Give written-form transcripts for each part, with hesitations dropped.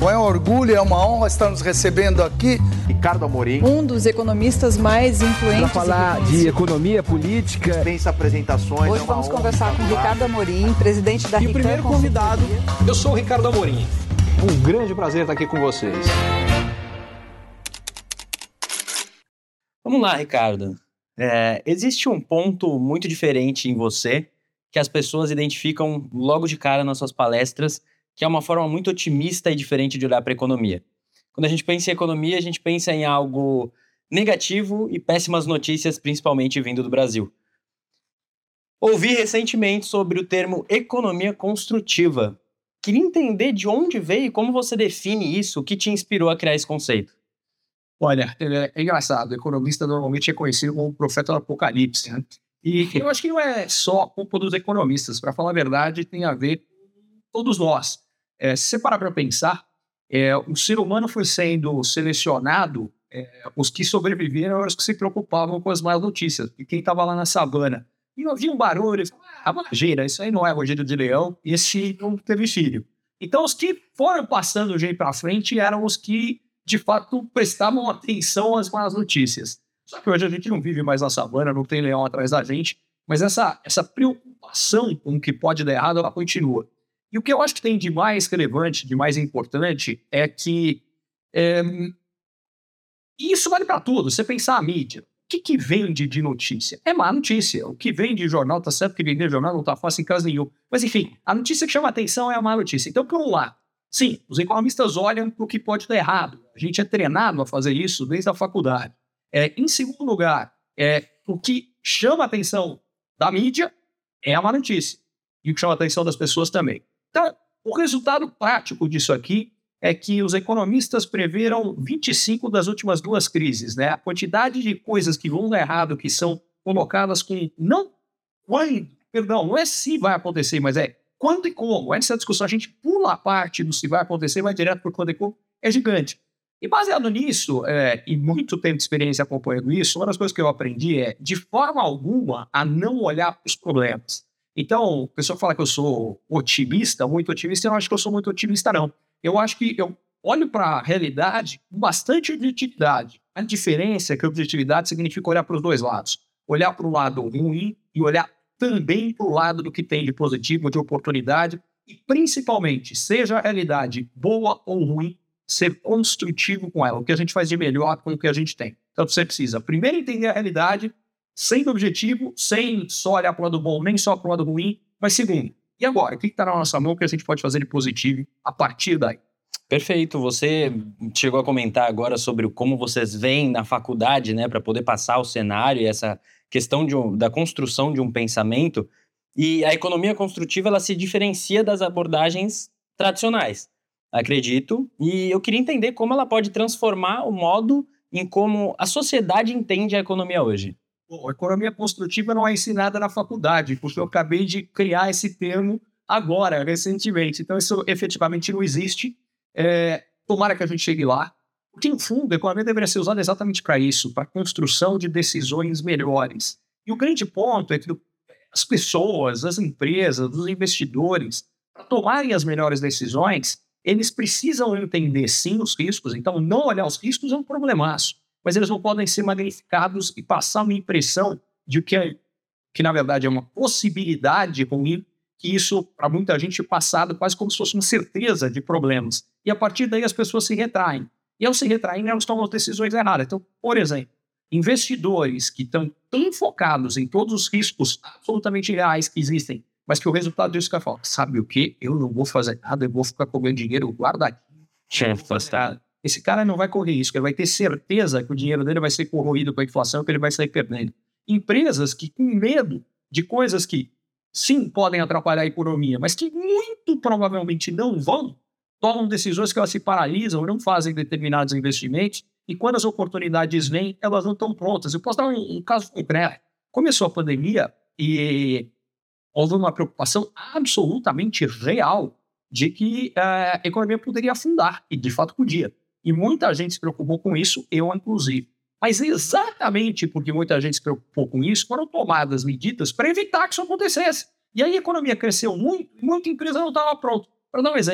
É um orgulho, é uma honra estar nos recebendo aqui. Ricardo Amorim. Um dos economistas mais influentes. Para falar de economia política. Dispensa apresentações. Hoje vamos conversar com Ricardo Amorim, presidente da E o primeiro convidado, eu sou o Ricardo Amorim. Um grande prazer estar aqui com vocês. Vamos lá, Ricardo. Existe um ponto muito diferente em você que as pessoas identificam logo de cara nas suas palestras, que é uma forma muito otimista e diferente de olhar para a economia. Quando a gente pensa em economia, a gente pensa em algo negativo e péssimas notícias, principalmente vindo do Brasil. Ouvi recentemente sobre o termo economia construtiva. Queria entender de onde veio e como você define isso, o que te inspirou a criar esse conceito. Olha, é engraçado, o economista normalmente é conhecido como o profeta do apocalipse, né? E eu acho que não é só culpa dos economistas, para falar a verdade, tem a ver com todos nós. Se você parar para pensar, o ser humano foi sendo selecionado, os que sobreviveram eram os que se preocupavam com as más notícias, e quem estava lá na savana. E havia um barulho, e falava, imagina, isso aí não é Rogério de Leão, e esse não teve filho. Então os que foram passando o jeito para frente eram os que, de fato, prestavam atenção às más notícias. Só que hoje a gente não vive mais na savana, não tem leão atrás da gente, mas essa preocupação com o que pode dar errado, ela continua. E o que eu acho que tem de mais relevante, de mais importante, é que e isso vale para tudo. Você pensar a mídia, o que vende de notícia? É má notícia. O que vende de jornal, tá certo que vender jornal não tá fácil em caso nenhum. Mas enfim, a notícia que chama a atenção é a má notícia. Então, por um lado, sim, os economistas olham para o que pode dar errado. A gente é treinado a fazer isso desde a faculdade. Em segundo lugar, o que chama a atenção da mídia é a má notícia. E o que chama a atenção das pessoas também. Então, o resultado prático disso aqui é que os economistas preveram 25 das últimas 2 crises, né? A quantidade de coisas que vão dar errado, que são colocadas com não é se vai acontecer, mas quando e como. Essa discussão, a gente pula a parte do se vai acontecer, vai direto por quando e como, é gigante. E baseado nisso, e muito tempo de experiência acompanhando isso, uma das coisas que eu aprendi é, de forma alguma, a não olhar para os problemas. Então, o pessoal fala que eu sou otimista, muito otimista, eu não acho que eu sou muito otimista, não. Eu acho que eu olho para a realidade com bastante objetividade. A diferença é que objetividade significa olhar para os dois lados. Olhar para o lado ruim e olhar também para o lado do que tem de positivo, de oportunidade. E, principalmente, seja a realidade boa ou ruim, ser construtivo com ela. O que a gente faz de melhor com o que a gente tem. Então, você precisa primeiro entender a realidade, sem objetivo, sem só olhar para o lado bom, nem só para o lado ruim. Mas, segundo, e agora? O que está na nossa mão que a gente pode fazer de positivo a partir daí? Perfeito. Você chegou a comentar agora sobre como vocês veem na faculdade, né, para poder passar o cenário e essa questão da construção de um pensamento. E a economia construtiva, ela se diferencia das abordagens tradicionais, acredito. E eu queria entender como ela pode transformar o modo em como a sociedade entende a economia hoje. Bom, a economia construtiva não é ensinada na faculdade, porque eu acabei de criar esse termo agora, recentemente. Então, isso efetivamente não existe. Tomara que a gente chegue lá. Porque, no fundo, a economia deveria ser usada exatamente para isso, para a construção de decisões melhores. E o grande ponto é que as pessoas, as empresas, os investidores, para tomarem as melhores decisões, eles precisam entender, sim, os riscos. Então, não olhar os riscos é um problemaço. Mas eles não podem ser magnificados e passar uma impressão de que na verdade, é uma possibilidade ruim, que isso, para muita gente, é passado quase como se fosse uma certeza de problemas. E, a partir daí, as pessoas se retraem. E, ao se retraem, elas tomam decisões erradas. Então, por exemplo, investidores que estão tão focados em todos os riscos absolutamente reais que existem, mas que o resultado disso é que fala, sabe o quê? Eu não vou fazer nada, eu vou ficar com o meu dinheiro guardadinho. Esse cara não vai correr risco, ele vai ter certeza que o dinheiro dele vai ser corroído com a inflação, que ele vai sair perdendo. Empresas que, com medo de coisas que, sim, podem atrapalhar a economia, mas que muito provavelmente não vão, tomam decisões que elas se paralisam, não fazem determinados investimentos, e quando as oportunidades vêm, elas não estão prontas. Eu posso dar um caso concreto. Começou a pandemia e houve uma preocupação absolutamente real de que a economia poderia afundar, e de fato podia. E muita gente se preocupou com isso, eu inclusive. Mas exatamente porque muita gente se preocupou com isso, foram tomadas medidas para evitar que isso acontecesse. E aí a economia cresceu muito, e muita empresa não estava pronta. Para dar um exemplo,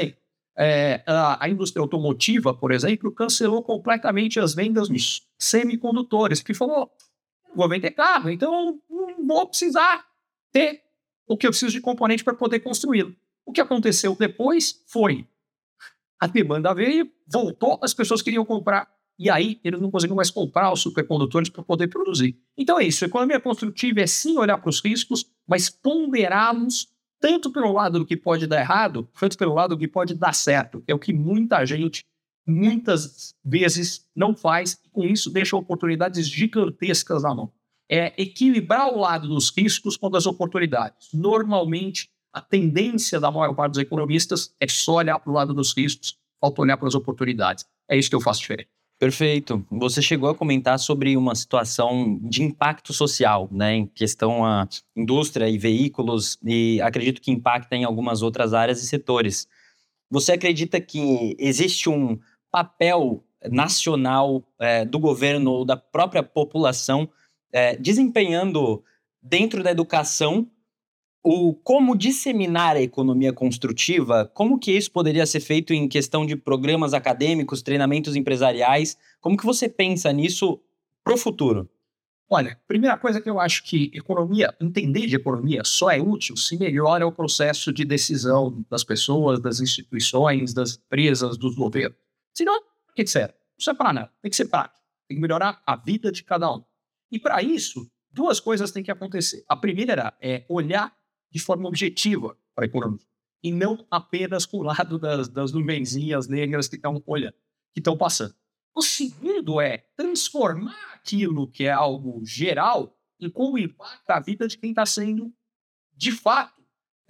A indústria automotiva, por exemplo, cancelou completamente as vendas dos semicondutores, que falou, vou vender carro, então não vou precisar ter o que eu preciso de componente para poder construí-lo. O que aconteceu depois foi, a demanda veio, voltou, as pessoas queriam comprar, e aí eles não conseguiam mais comprar os supercondutores para poder produzir. Então é isso, a economia construtiva é sim olhar para os riscos, mas ponderá-los tanto pelo lado do que pode dar errado, quanto pelo lado do que pode dar certo. É o que muita gente, muitas vezes, não faz, e com isso deixa oportunidades gigantescas na mão. É equilibrar o lado dos riscos com as oportunidades. Normalmente, a tendência da maior parte dos economistas é só olhar para o lado dos riscos, falta olhar para as oportunidades. É isso que eu faço diferente. Perfeito. Você chegou a comentar sobre uma situação de impacto social, né, em questão a indústria e veículos, e acredito que impacta em algumas outras áreas e setores. Você acredita que existe um papel nacional do governo ou da própria população desempenhando dentro da educação como disseminar a economia construtiva? Como que isso poderia ser feito em questão de programas acadêmicos, treinamentos empresariais? Como que você pensa nisso para o futuro? Olha, primeira coisa que eu acho que entender de economia só é útil se melhora o processo de decisão das pessoas, das instituições, das empresas, dos governos. Senão, o que serve? Não serve para nada. Tem que ser prático. Tem que melhorar a vida de cada um. E para isso, duas coisas têm que acontecer. A primeira é olhar de forma objetiva para a economia, e não apenas com o lado das nuvenzinhas negras que estão olhando, que estão passando. O segundo é transformar aquilo que é algo geral em como impacta a vida de quem está sendo, de fato,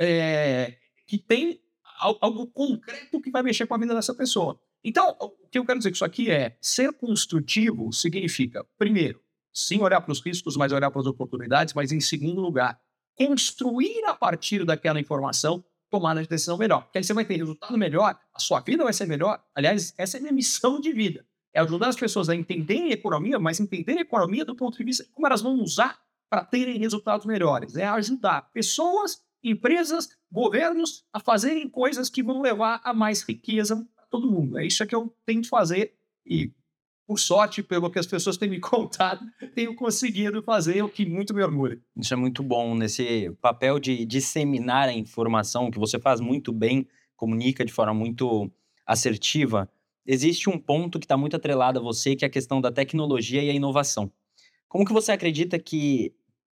que tem algo concreto que vai mexer com a vida dessa pessoa. Então, o que eu quero dizer com isso aqui é ser construtivo significa, primeiro, sim olhar para os riscos, mas olhar para as oportunidades, mas em segundo lugar, construir a partir daquela informação tomada de decisão melhor. Porque aí você vai ter resultado melhor, a sua vida vai ser melhor. Aliás, essa é a minha missão de vida. É ajudar as pessoas a entenderem a economia, mas entenderem a economia do ponto de vista de como elas vão usar para terem resultados melhores. É ajudar pessoas, empresas, governos a fazerem coisas que vão levar a mais riqueza para todo mundo. É isso que eu tento fazer e, por sorte, pelo que as pessoas têm me contado, tenho conseguido fazer, o que muito me orgulha. Isso é muito bom, nesse papel de disseminar a informação, que você faz muito bem, comunica de forma muito assertiva. Existe um ponto que está muito atrelado a você, que é a questão da tecnologia e a inovação. Como que você acredita que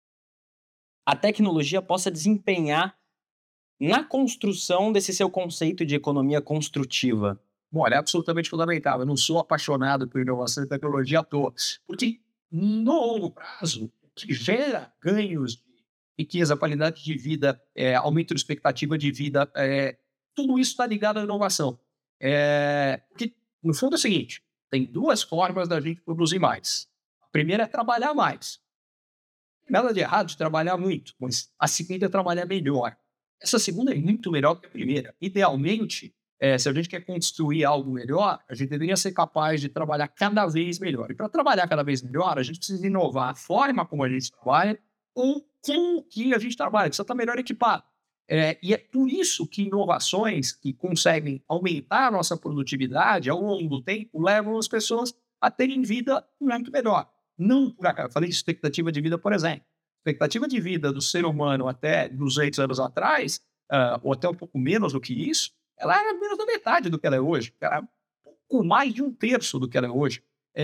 a tecnologia possa desempenhar na construção desse seu conceito de economia construtiva? Bom, é absolutamente fundamental. Eu não sou apaixonado por inovação e tecnologia à toa, porque no longo prazo, o que gera ganhos de riqueza, qualidade de vida, aumento de expectativa de vida, tudo isso está ligado à inovação. Porque, no fundo, é o seguinte, tem duas formas da gente produzir mais. A primeira é trabalhar mais. Nada de errado de trabalhar muito, mas a segunda é trabalhar melhor. Essa segunda é muito melhor que a primeira. Idealmente, se a gente quer construir algo melhor, a gente deveria ser capaz de trabalhar cada vez melhor. E para trabalhar cada vez melhor, a gente precisa inovar a forma como a gente trabalha ou com o que a gente trabalha, precisa estar melhor equipado. E é por isso que inovações que conseguem aumentar a nossa produtividade ao longo do tempo levam as pessoas a terem vida muito melhor. Não por acaso, eu falei de expectativa de vida, por exemplo. A expectativa de vida do ser humano até 200 anos atrás, ou até um pouco menos do que isso, ela era menos da metade do que ela é hoje. Ela era pouco mais de 1/3 do que ela é hoje.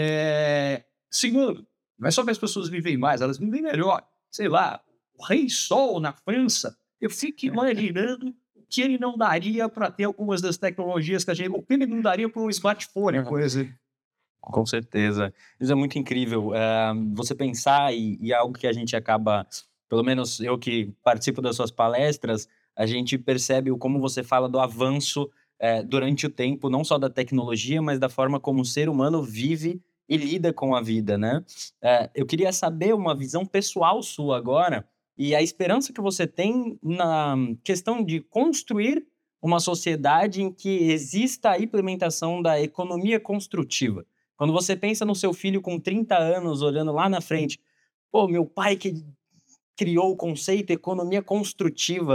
Segundo, não é só que as pessoas vivem mais, elas vivem melhor. Sei lá, o Rei Sol na França, eu fico imaginando o que ele não daria para ter algumas das tecnologias que a gente... O que ele não daria para um smartphone, por exemplo. Com certeza. Isso é muito incrível. Você pensar, e algo que a gente acaba, pelo menos eu que participo das suas palestras, a gente percebe como você fala do avanço durante o tempo, não só da tecnologia, mas da forma como o ser humano vive e lida com a vida, né? Eu queria saber uma visão pessoal sua agora e a esperança que você tem na questão de construir uma sociedade em que exista a implementação da economia construtiva. Quando você pensa no seu filho com 30 anos, olhando lá na frente, pô, meu pai que criou o conceito economia construtiva,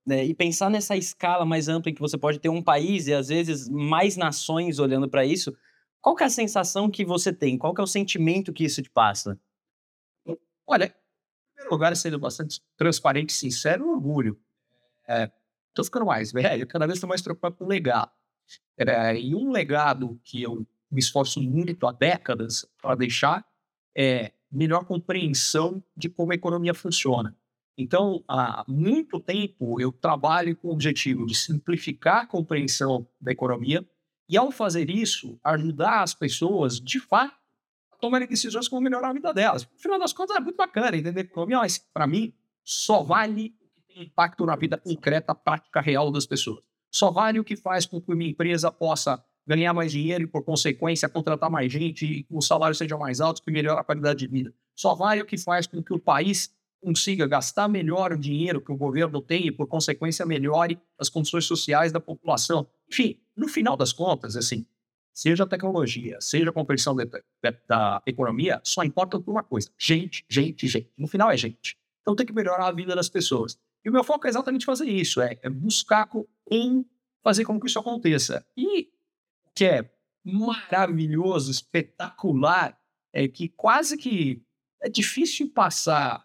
né, e pensar nessa escala mais ampla em que você pode ter um país e às vezes mais nações olhando para isso, qual que é a sensação que você tem? Qual que é o sentimento que isso te passa? Olha, em primeiro lugar, sendo bastante transparente e sincero, orgulho. Tô ficando mais velho, cada vez estou mais preocupado com o legado. E um legado que eu me esforço muito há décadas para deixar é melhor compreensão de como a economia funciona. Então, há muito tempo eu trabalho com o objetivo de simplificar a compreensão da economia e, ao fazer isso, ajudar as pessoas, de fato, a tomarem decisões como melhorar a vida delas. No final das contas, é muito bacana entender a economia, mas, para mim, só vale o que tem impacto na vida concreta, prática, real das pessoas. Só vale o que faz com que minha empresa possa ganhar mais dinheiro e, por consequência, contratar mais gente e os salários sejam mais altos, que melhora a qualidade de vida. Só vale o que faz com que o país consiga gastar melhor o dinheiro que o governo tem e, por consequência, melhore as condições sociais da população. Enfim, no final das contas, assim, seja a tecnologia, seja a compreensão da economia, só importa por uma coisa: gente, gente, gente. No final é gente. Então tem que melhorar a vida das pessoas. E o meu foco é exatamente fazer isso, é buscar em fazer com que isso aconteça. E o que é maravilhoso, espetacular, é que quase que é difícil passar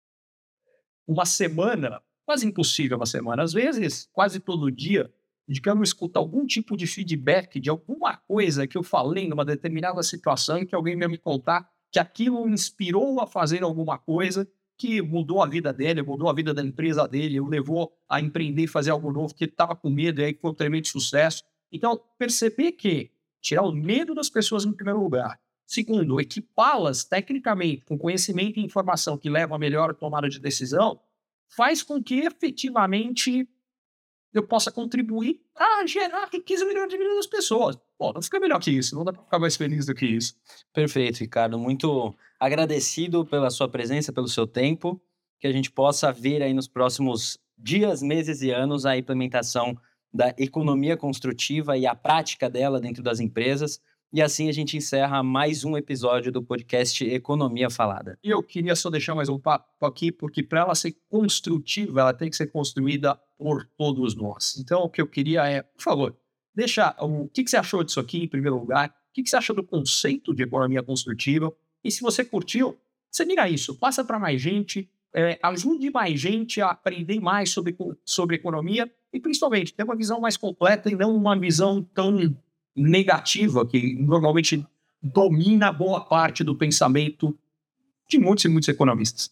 uma semana, quase impossível uma semana, às vezes, quase todo dia, de que eu não escuto algum tipo de feedback de alguma coisa que eu falei numa determinada situação e que alguém vai me contar que aquilo me inspirou a fazer alguma coisa que mudou a vida dele, mudou a vida da empresa dele, o levou a empreender e fazer algo novo, que ele estava com medo e aí foi um tremendo sucesso. Então, perceber que tirar o medo das pessoas em primeiro lugar. Segundo, equipá-las tecnicamente com conhecimento e informação que leva a melhor tomada de decisão, faz com que efetivamente eu possa contribuir a gerar riqueza melhor de vida das pessoas. Pô, não fica melhor que isso, não dá para ficar mais feliz do que isso. Perfeito, Ricardo. Muito agradecido pela sua presença, pelo seu tempo, que a gente possa ver aí nos próximos dias, meses e anos a implementação da economia construtiva e a prática dela dentro das empresas. E assim a gente encerra mais um episódio do podcast Economia Falada. E eu queria só deixar mais um papo aqui, porque para ela ser construtiva, ela tem que ser construída por todos nós. Então, o que eu queria é, por favor, deixa o que você achou disso aqui em primeiro lugar, o que você achou do conceito de economia construtiva, e se você curtiu, você liga isso, passa para mais gente, ajude mais gente a aprender mais sobre economia e, principalmente, ter uma visão mais completa e não uma visão tão negativa que normalmente domina boa parte do pensamento de muitos e muitos economistas.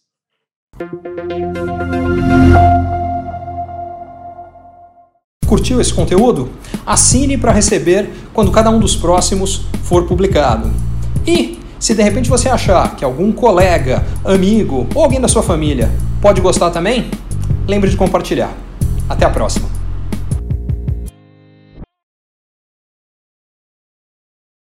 Curtiu esse conteúdo? Assine para receber quando cada um dos próximos for publicado. E se de repente você achar que algum colega, amigo ou alguém da sua família pode gostar também, lembre de compartilhar. Até a próxima!